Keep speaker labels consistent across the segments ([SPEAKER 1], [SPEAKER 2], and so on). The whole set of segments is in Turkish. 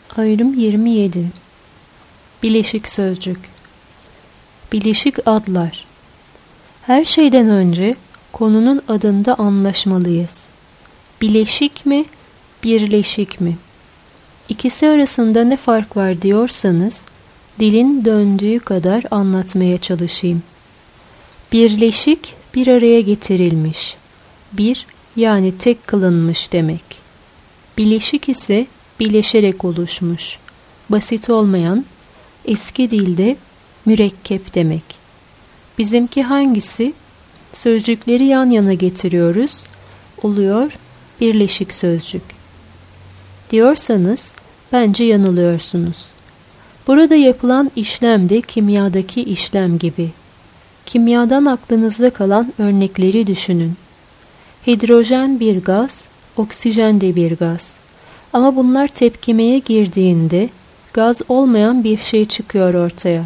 [SPEAKER 1] Ayrım 27. Bileşik sözcük. Bileşik adlar. Her şeyden önce konunun adında anlaşmalıyız. Bileşik mi, birleşik mi? İkisi arasında ne fark var diyorsanız, dilin döndüğü kadar anlatmaya çalışayım. Birleşik, bir araya getirilmiş. Bir, yani tek kılınmış demek. Bileşik ise bileşerek oluşmuş. Basit olmayan, eski dilde mürekkep demek. Bizimki hangisi? Sözcükleri yan yana getiriyoruz. Oluyor birleşik sözcük. Diyorsanız bence yanılıyorsunuz. Burada yapılan işlem de kimyadaki işlem gibi. Kimyadan aklınızda kalan örnekleri düşünün. Hidrojen bir gaz, oksijen de bir gaz. Ama bunlar tepkimeye girdiğinde gaz olmayan bir şey çıkıyor ortaya.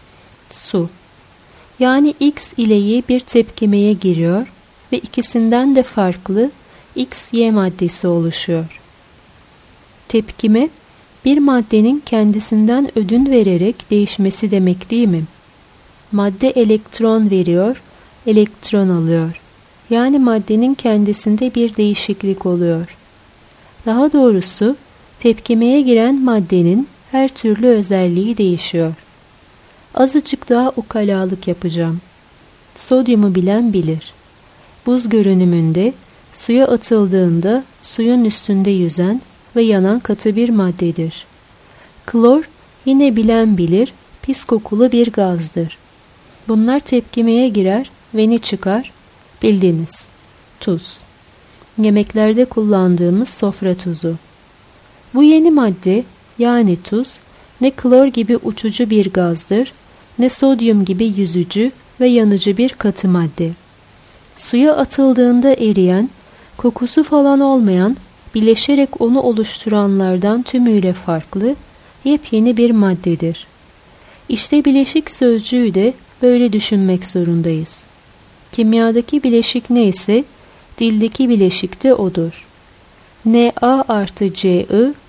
[SPEAKER 1] Su. Yani X ile Y bir tepkimeye giriyor ve ikisinden de farklı X-Y maddesi oluşuyor. Tepkime, bir maddenin kendisinden ödün vererek değişmesi demek değil mi? Madde elektron veriyor, elektron alıyor. Yani maddenin kendisinde bir değişiklik oluyor. Daha doğrusu tepkimeye giren maddenin her türlü özelliği değişiyor. Azıcık daha ukalalık yapacağım. Sodyumu bilen bilir. Buz görünümünde suya atıldığında suyun üstünde yüzen ve yanan katı bir maddedir. Klor yine bilen bilir, pis kokulu bir gazdır. Bunlar tepkimeye girer ve ne çıkar? Bildiniz. Tuz. Yemeklerde kullandığımız sofra tuzu. Bu yeni madde, yani tuz, ne klor gibi uçucu bir gazdır, ne sodyum gibi yüzücü ve yanıcı bir katı madde. Suya atıldığında eriyen, kokusu falan olmayan, bileşerek onu oluşturanlardan tümüyle farklı, yepyeni bir maddedir. İşte bileşik sözcüğü de böyle düşünmek zorundayız. Kimyadaki bileşik neyse, dildeki bileşik de odur. Na artı Ci,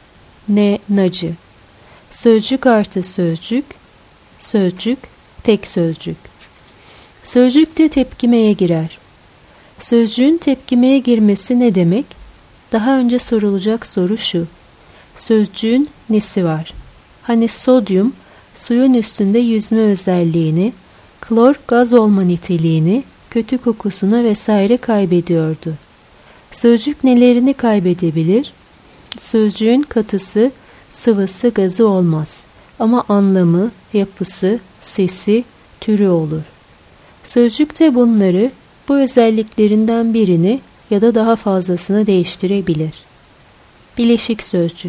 [SPEAKER 1] ne nacı. Sözcük artı sözcük, sözcük, tek sözcük. Sözcük de tepkimeye girer. Sözcüğün tepkimeye girmesi ne demek? Daha önce sorulacak soru şu. Sözcüğün nesi var? Hani sodyum, suyun üstünde yüzme özelliğini, klor gaz olma niteliğini, kötü kokusuna vesaire kaybediyordu. Sözcük nelerini kaybedebilir? Sözcüğün katısı, sıvısı, gazı olmaz. Ama anlamı, yapısı, sesi, türü olur. Sözcük de bunları, bu özelliklerinden birini ya da daha fazlasını değiştirebilir. Bileşik sözcük.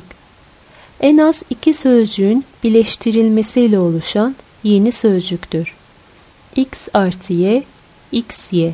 [SPEAKER 1] En az iki sözcüğün birleştirilmesiyle oluşan yeni sözcüktür. X artı Y, XY.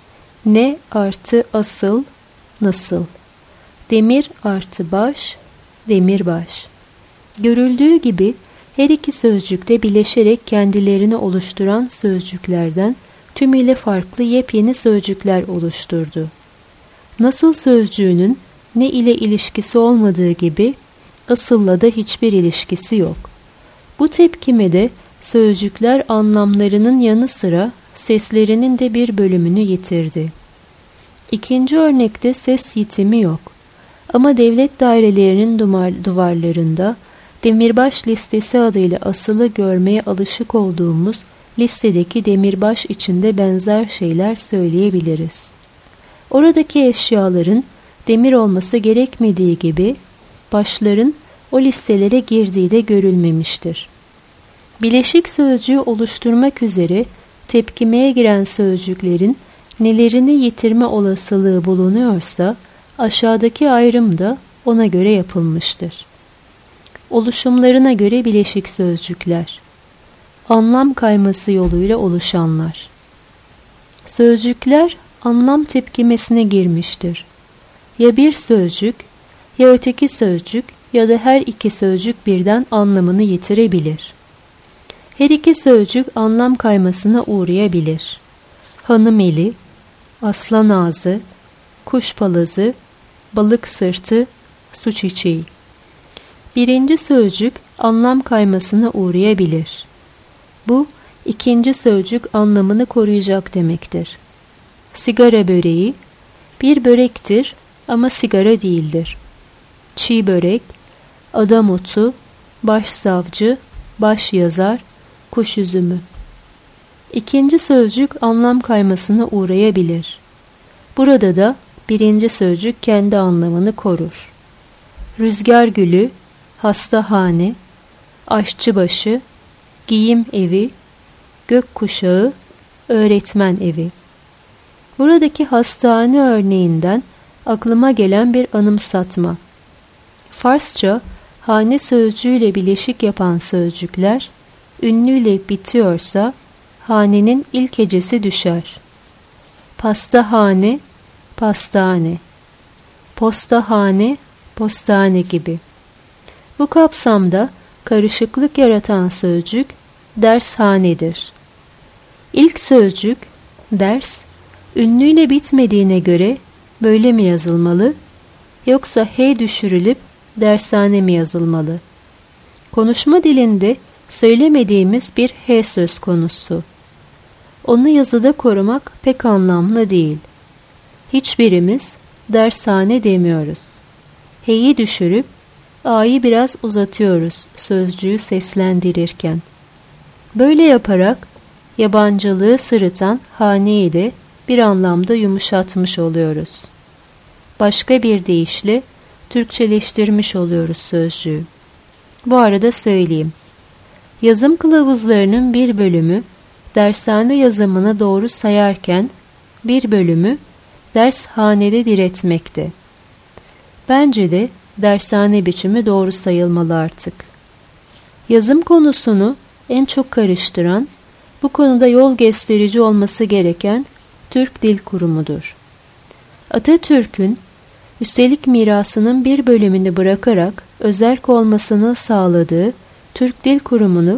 [SPEAKER 1] Ne artı asıl, nasıl. Demir artı baş, demirbaş. Görüldüğü gibi her iki sözcükte birleşerek kendilerini oluşturan sözcüklerden tümüyle farklı yepyeni sözcükler oluşturdu. Nasıl sözcüğünün ne ile ilişkisi olmadığı gibi asılla da hiçbir ilişkisi yok. Bu tepkimede sözcükler anlamlarının yanı sıra seslerinin de bir bölümünü yitirdi. İkinci örnekte ses yitimi yok. Ama devlet dairelerinin duvarlarında demirbaş listesi adıyla asılı görmeye alışık olduğumuz listedeki demirbaş içinde benzer şeyler söyleyebiliriz. Oradaki eşyaların demir olması gerekmediği gibi başların o listelere girdiği de görülmemiştir. Bileşik sözcüğü oluşturmak üzere tepkimeye giren sözcüklerin nelerini yitirme olasılığı bulunuyorsa aşağıdaki ayrım da ona göre yapılmıştır. Oluşumlarına göre bileşik sözcükler. Anlam kayması yoluyla oluşanlar. Sözcükler anlam tepkimesine girmiştir. Ya bir sözcük, ya öteki sözcük ya da her iki sözcük birden anlamını yitirebilir. Her iki sözcük anlam kaymasına uğrayabilir. Hanım eli, aslan ağzı, kuş palazı, balık sırtı, su çiçeği. birinci sözcük anlam kaymasına uğrayabilir. Bu, ikinci sözcük anlamını koruyacak demektir. Sigara böreği, bir börektir ama sigara değildir. Çiğ börek, adam otu, başsavcı, başyazar, kuş üzümü. İkinci sözcük anlam kaymasına uğrayabilir. Burada da birinci sözcük kendi anlamını korur. Rüzgar gülü, hastahane, aşçıbaşı, giyim evi, gökkuşağı, öğretmen evi. Buradaki hastane örneğinden aklıma gelen bir anımsatma. Farsça hane sözcüğüyle bileşik yapan sözcükler ünlüyle bitiyorsa hanenin ilk hecesi düşer. Pastahane, pastane, postahane, postane gibi. Bu kapsamda karışıklık yaratan sözcük dershanedir. İlk sözcük ders, ünlüyle bitmediğine göre böyle mi yazılmalı, yoksa H düşürülüp dershane mi yazılmalı? Konuşma dilinde söylemediğimiz bir H söz konusu. Onu yazıda korumak pek anlamlı değil. Hiçbirimiz dershane demiyoruz. H'yi düşürüp A'yı biraz uzatıyoruz sözcüğü seslendirirken. Böyle yaparak yabancılığı sırıtan haneyi de bir anlamda yumuşatmış oluyoruz. Başka bir deyişle Türkçeleştirmiş oluyoruz sözcüğü. Bu arada söyleyeyim. Yazım kılavuzlarının bir bölümü dershane yazımını doğru sayarken bir bölümü dershanede diretmekte. Bence de dershane biçimi doğru sayılmalı artık. Yazım konusunu en çok karıştıran, bu konuda yol gösterici olması gereken Türk Dil Kurumu'dur. Atatürk'ün üstelik mirasının bir bölümünü bırakarak özerk olmasını sağladığı Türk Dil Kurumu'nu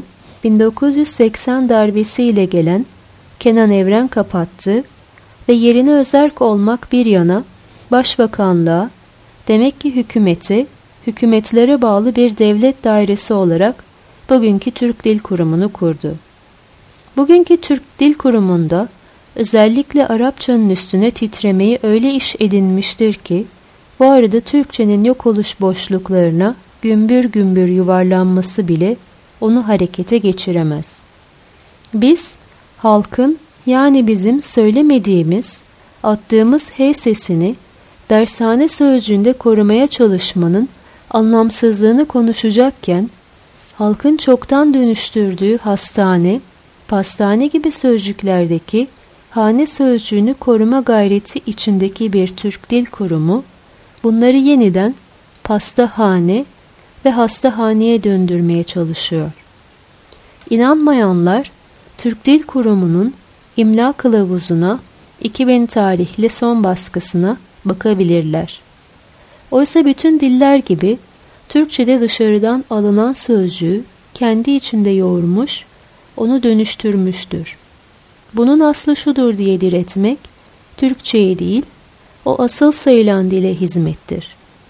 [SPEAKER 1] 1980 darbesiyle gelen Kenan Evren kapattı ve yerine özerk olmak bir yana Başbakanlığa, demek ki hükümetlere bağlı bir devlet dairesi olarak bugünkü Türk Dil Kurumu'nu kurdu. Bugünkü Türk Dil Kurumu'nda özellikle Arapçanın üstüne titremeyi öyle iş edinmiştir ki, bu arada Türkçenin yok oluş boşluklarına gümbür gümbür yuvarlanması bile onu harekete geçiremez. Biz, halkın yani bizim söylemediğimiz, attığımız H sesini dershane sözcüğünde korumaya çalışmanın anlamsızlığını konuşacakken, halkın çoktan dönüştürdüğü hastane, pastane gibi sözcüklerdeki hane sözcüğünü koruma gayreti içindeki bir Türk Dil Kurumu, bunları yeniden pastahane ve hastahaneye döndürmeye çalışıyor. İnanmayanlar, Türk Dil Kurumu'nun imla kılavuzuna 2000 tarihli son baskısına bakabilirler. Oysa bütün diller gibi Türkçe'de dışarıdan alınan sözcüğü kendi içinde yoğurmuş, onu dönüştürmüştür. Bunun aslı şudur diye diretmek, Türkçe'ye değil, o asıl sayılan dile hizmettir.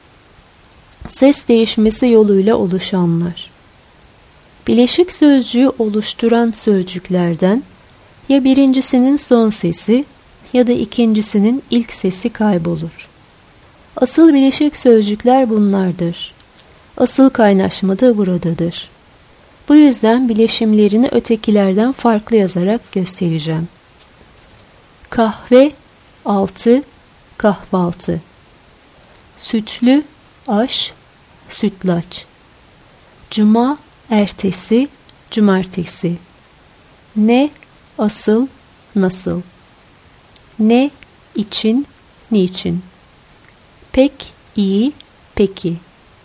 [SPEAKER 1] Ses değişmesi yoluyla oluşanlar. Bileşik sözcüğü oluşturan sözcüklerden ya birincisinin son sesi ya da ikincisinin ilk sesi kaybolur. Asıl bileşik sözcükler bunlardır. Asıl kaynaşma da buradadır. Bu yüzden bileşimlerini ötekilerden farklı yazarak göstereceğim. Kahve, altı, kahvaltı. Sütlü, aş, sütlaç. Cuma, ertesi, cumartesi. Ne, asıl, nasıl. Ne, için, niçin. Pek, iyi, peki.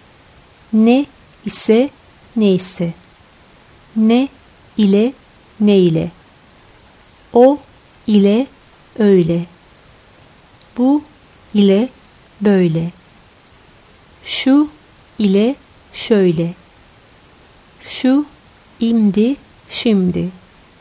[SPEAKER 1] Ne ise, neyse. Ne ile, ne ile. O ile, öyle. Bu ile, böyle. Şu ile, şöyle. Şu, imdi, şimdi.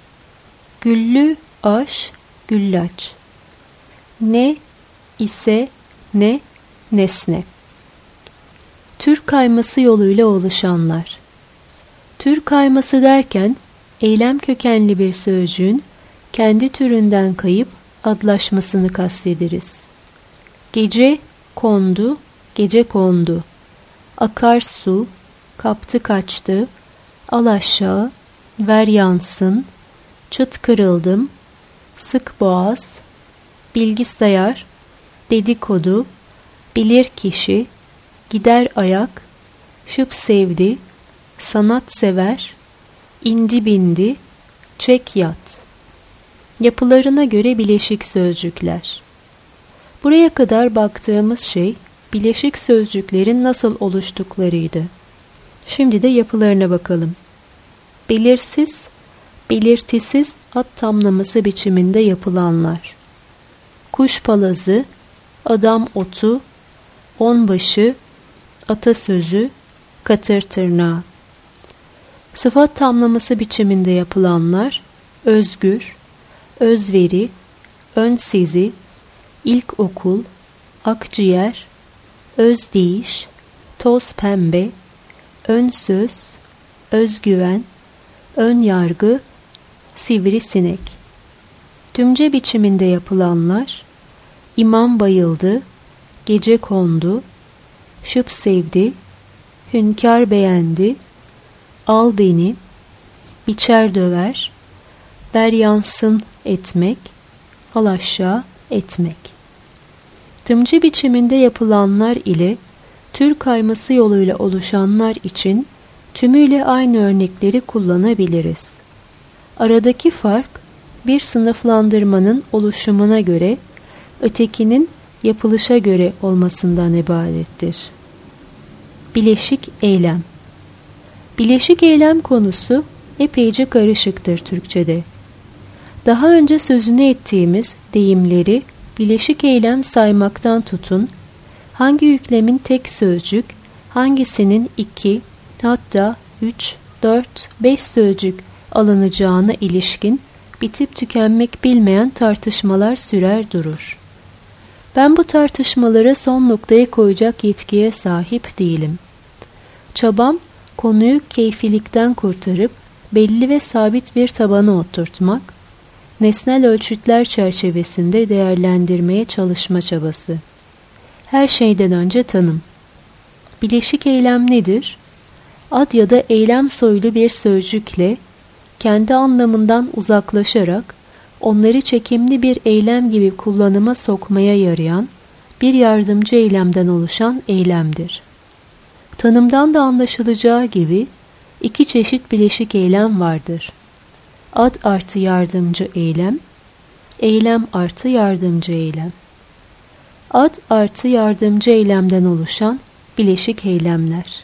[SPEAKER 1] Güllü, aş, güllaç. Ne ise, ne, nesne. Tür kayması yoluyla oluşanlar. Tür kayması derken, eylem kökenli bir sözcüğün kendi türünden kayıp adlaşmasını kastederiz. Gece kondu, gece kondu. Akarsu, kaptı kaçtı, al aşağı, ver yansın, çıt kırıldım, sık boğaz, bilgisayar, dedikodu, bilir kişi, gider ayak, şıp sevdi, sanat sever, indi bindi, çek yat. Yapılarına göre bileşik sözcükler. Buraya kadar baktığımız şey bileşik sözcüklerin nasıl oluştuklarıydı. Şimdi de yapılarına bakalım. Belirsiz, belirtisiz ad tamlaması biçiminde yapılanlar. Kuş palazı, adam otu, onbaşı, atasözü, katır tırnağı. Sıfat tamlaması biçiminde yapılanlar özgür, özveri, önsizi, ilk okul, akciğer, özdeyiş, toz pembe, ön söz, özgüven, ön yargı, sivrisinek. Tümce biçiminde yapılanlar imam bayıldı, gece kondu, şıp sevdi, hünkâr beğendi, al beni, biçer döver, ver yansın etmek, al aşağı etmek. Tümce biçiminde yapılanlar ile tür kayması yoluyla oluşanlar için tümüyle aynı örnekleri kullanabiliriz. Aradaki fark bir sınıflandırmanın oluşumuna göre ötekinin yapılışa göre olmasından ibarettir. Bileşik eylem. Bileşik eylem konusu epeyce karışıktır Türkçe'de. Daha önce sözünü ettiğimiz deyimleri bileşik eylem saymaktan tutun, hangi yüklemin tek sözcük, hangisinin 2, hatta 3, 4, 5 sözcük alınacağına ilişkin bitip tükenmek bilmeyen tartışmalar sürer durur. Ben bu tartışmalara son noktayı koyacak yetkiye sahip değilim. Çabam konuyu keyfilikten kurtarıp belli ve sabit bir tabana oturtmak, nesnel ölçütler çerçevesinde değerlendirmeye çalışma çabası. Her şeyden önce tanım. Bileşik eylem nedir? Ad ya da eylem soylu bir sözcükle kendi anlamından uzaklaşarak onları çekimli bir eylem gibi kullanıma sokmaya yarayan bir yardımcı eylemden oluşan eylemdir. Tanımdan da anlaşılacağı gibi iki çeşit bileşik eylem vardır. Ad artı yardımcı eylem, eylem artı yardımcı eylem. Ad artı yardımcı eylemden oluşan bileşik eylemler.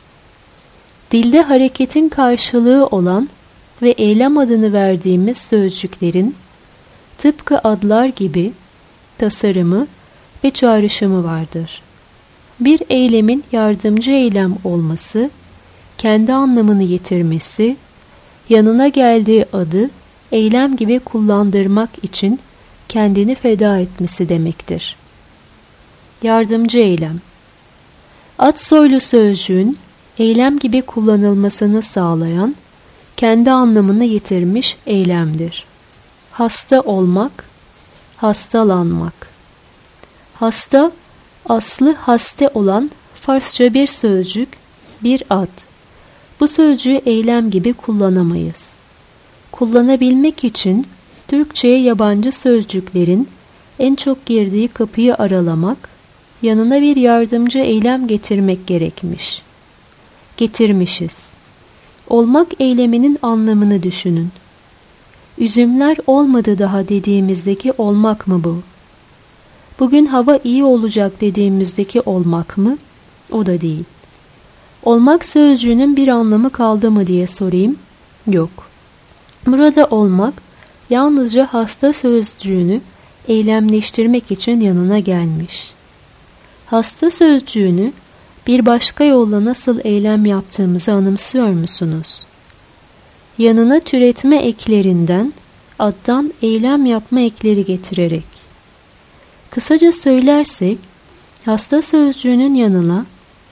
[SPEAKER 1] Dilde hareketin karşılığı olan ve eylem adını verdiğimiz sözcüklerin tıpkı adlar gibi tasarımı ve çağrışımı vardır. Bir eylemin yardımcı eylem olması, kendi anlamını yitirmesi, yanına geldiği adı eylem gibi kullandırmak için kendini feda etmesi demektir. Yardımcı eylem. Ad soylu sözcüğün eylem gibi kullanılmasını sağlayan, kendi anlamını yitirmiş eylemdir. Hasta olmak, hastalanmak. Hasta, aslı haste olan Farsça bir sözcük, bir ad. Bu sözcüğü eylem gibi kullanamayız. Kullanabilmek için Türkçe'ye yabancı sözcüklerin en çok girdiği kapıyı aralamak, yanına bir yardımcı eylem getirmek gerekmiş. Getirmişiz. Olmak eyleminin anlamını düşünün. Üzümler olmadı daha dediğimizdeki olmak mı bu? Bugün hava iyi olacak dediğimizdeki olmak mı? O da değil. Olmak sözcüğünün bir anlamı kaldı mı diye sorayım. Yok. Burada olmak yalnızca hasta sözcüğünü eylemleştirmek için yanına gelmiş. Hasta sözcüğünü bir başka yolla nasıl eylem yaptığımızı anımsıyor musunuz? Yanına türetme eklerinden, addan eylem yapma ekleri getirerek. Kısaca söylersek, hasta sözcüğünün yanına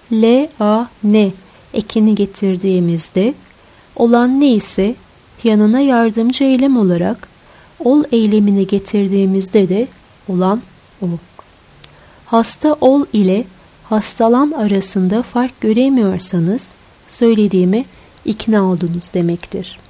[SPEAKER 1] L-A-N ekini getirdiğimizde olan ne ise yanına yardımcı eylem olarak ol eylemini getirdiğimizde de olan o. Hasta ol ile hastalan arasında fark göremiyorsanız söylediğime ikna oldunuz demektir.